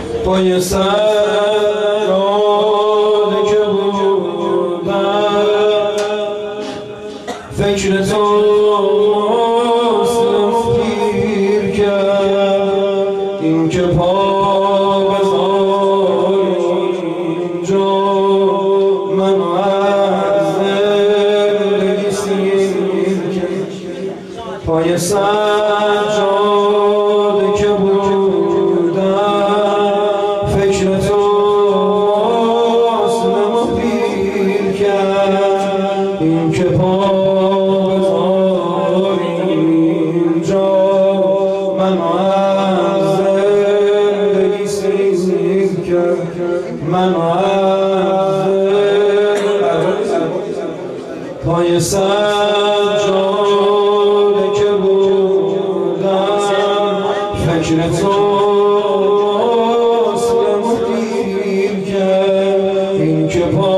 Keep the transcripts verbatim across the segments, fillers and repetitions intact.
پای سجاده که بودم فکر تو مسلم پیر کرد این که پا بذاری اینجا من از زندگی سیر کرد پای سجاده که بودم فکر تو مسلم پیر کرد این که پا بذاری اینجا من از زندگی سیر کرد من از پای سجاده که بودم فکر تو مسلم پیر کرد این که پا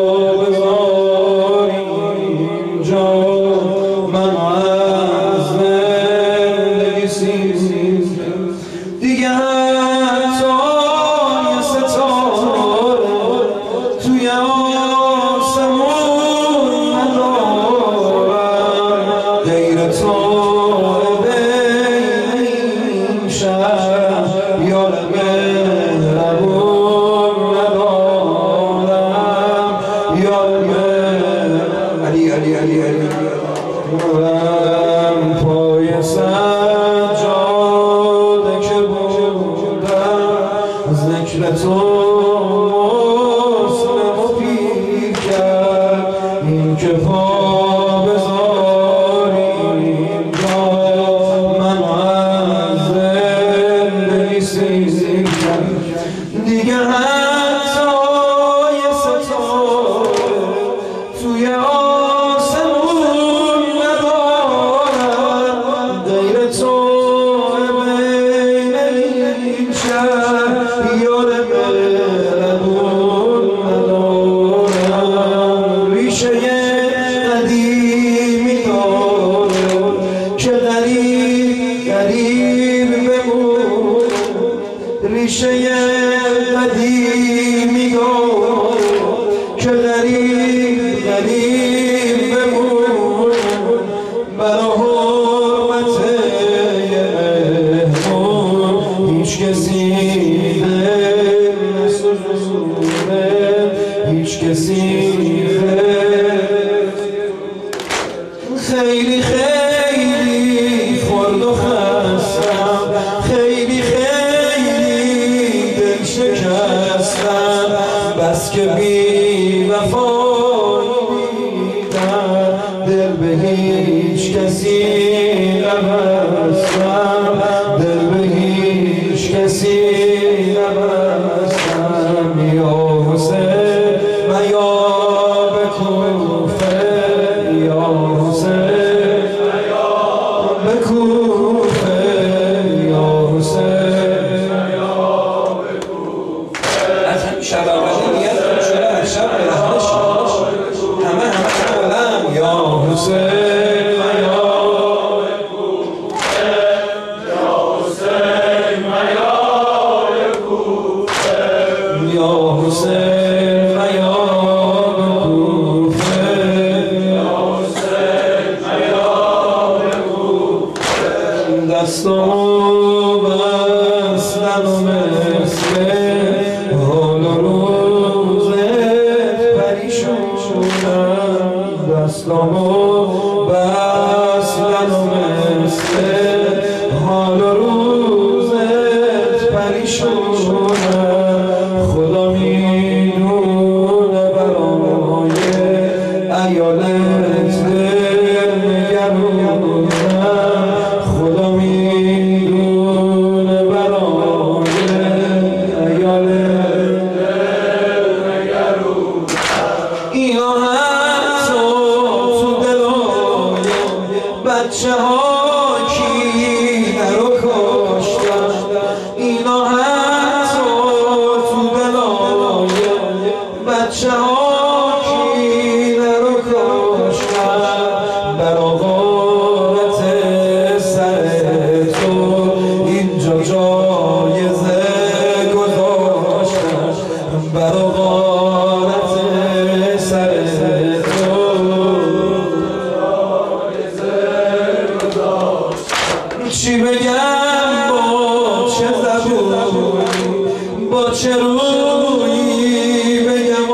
بذاری اینجا من از زندگی سیر کرد دیگه حتی یه ستاره توی آسمون ندارم غیر تو بین این شهر یار مهربون ندارم یار مهربون علی علی علی علی دارم پای سجاده که بودم ذکر تو مسلم پیر کرد این که پا بذاری اینجا من از زندگی سیر کرد دیگه حتی یه ستاره توی آسمون ندارم غیر تو بین این شهر یار مهربون ندارم ریشه قدیمی داره که غریب غریب بمون ریشه قدیمی داره که غریب غریب بمون برا حرمت یه مهمون هیچ کسی دل نسوزونه هیچ کسی خیلی خیلی خورد و خستم خیلی خیلی دل شکستم بس که بی وفایی دیدم دل به هیچ کسی نبستم دل به هیچ کسی نبستم یا حسین و یا به کوفه یا حسین و یا به کوفه یا حسین و یا به کوفه از همین شب اولی نیت کنم شده هر شب برهنه شد همه همه بلند یا حسین و یا به کوفه یا حسین و یا به کوفه یا حسین و یا به کوفه یا حسین و یا به کوفه دستامو بستن و مثل حال و روزت پریشونم دستامو بستن و مثل حال و روزت پریشونم خدا میدونه برای ایالت دل نگرونم خدا میدونه برای ایالت دل نگرونم اینا حتی تو دلای بچه ها کی نرو کشتن اینا حتی با چه رویی بگم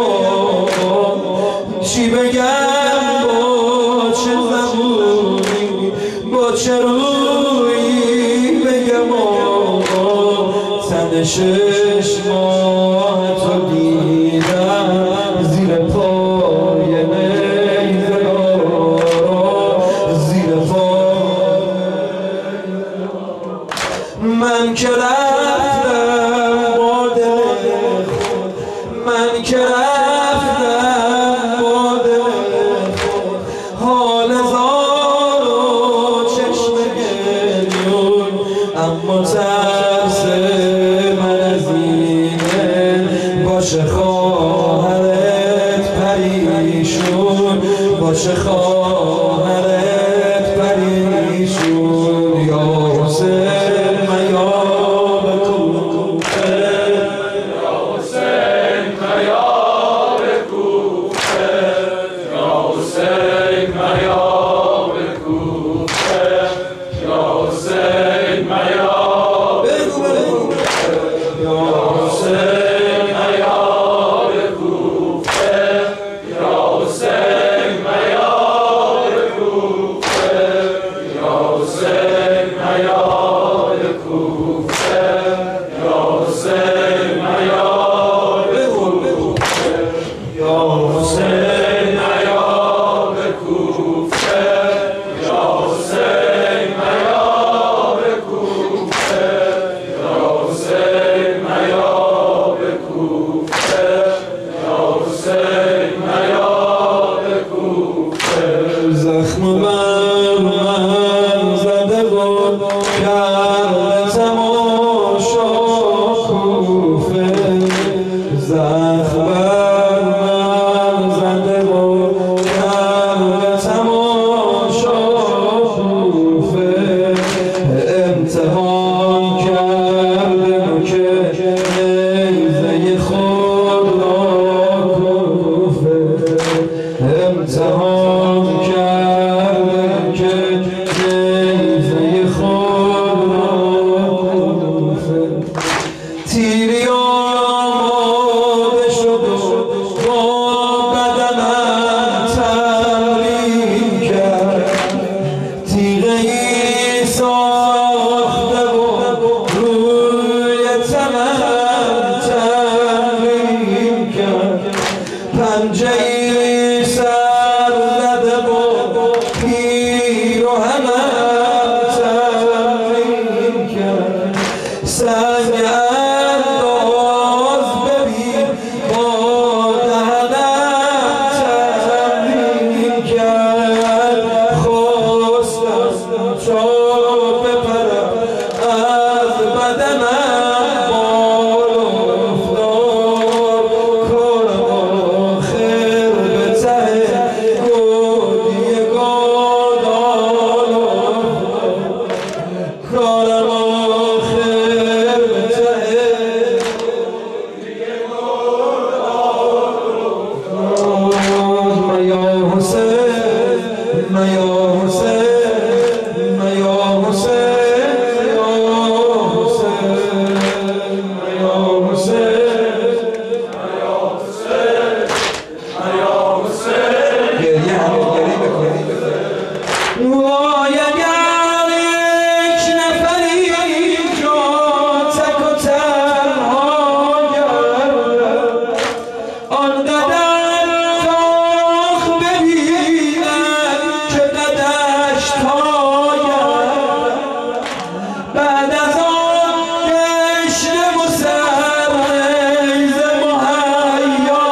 چی بگم با چه زبونی با چه رویی بگم تن شش ماه تو دیدم زیر پای نیزه‌دارا زیر پای من که رفتم با دل خود من که رفتم با دل خود حال زار و چشم گریون اما ترس من از اینه باشه خواهرت پریشون باشه خواهرت پریشون یا حسین پنجه‌ای سر زده و پیر و همه تمرین کرد سنگ انداز ببین با دهنم تمرین کرد خواستم تا بپرم از بدنم بال افتاد کارم آخر به ته گودی گادال افتاد کارم آخر به ته گودی گادال افتاد میا حسین میا حسین میا حسین میا حسین میا حسین گریه همه گریه بکنید وای اگر یک نفری جا تک و تنها گردد آنقدر داغ ببیند که قدش پاید بعد از آن دشت مسرز مهیا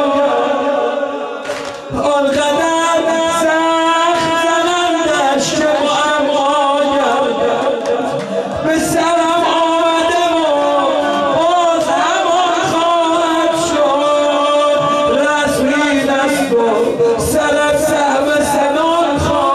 آنقدر سخت زنندش که معما گردد به سرم آمده و باز همان خواهد شد رسمی دست و سرت سهم سنان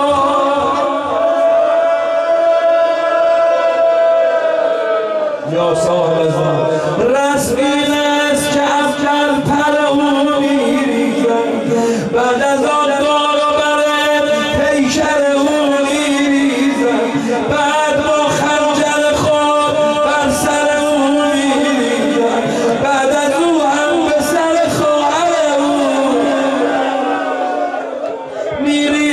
خواهد یا صاحب زمان رسمی است که افکر پر او میریزد بعد از آن دار و بر پیکر او میریزد بعد با خنجر خود بر سر او میریزد میری